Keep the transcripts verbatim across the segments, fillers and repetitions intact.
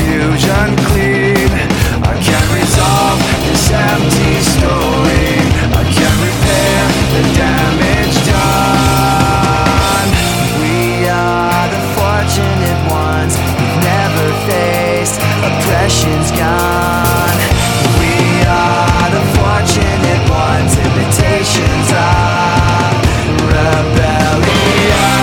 confusion clean. I can't resolve this empty story. I can't repair the damage done. We are the fortunate ones who've never faced oppression's gone. We are the fortunate ones, imitations of rebellion.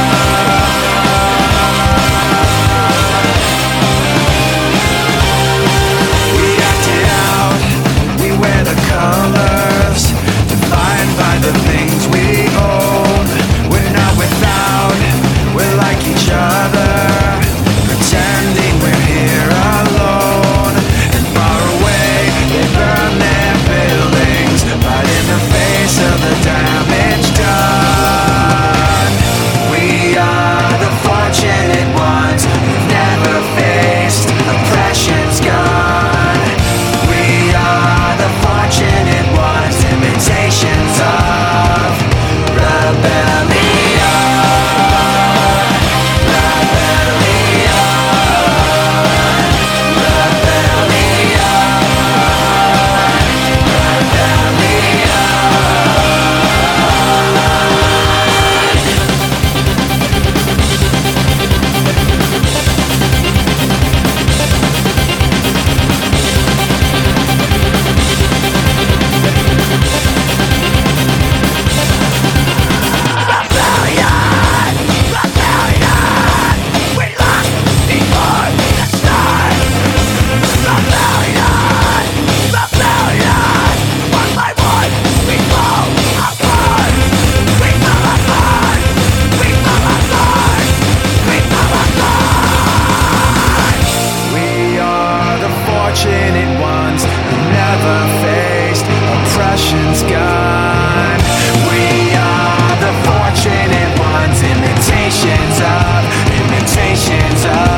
We acted out, we wear the colors, defined by the things we own. We're not without, we're like each other, pretending we're here alone. And far away, they burn their buildings, right in the face of the damage done. We are the fortunate ones who've never faced oppression's gun. We are the fortunate ones, imitations of rebellion. Fortunate ones who never faced oppression's gun. We are the fortunate ones, imitations of, imitations of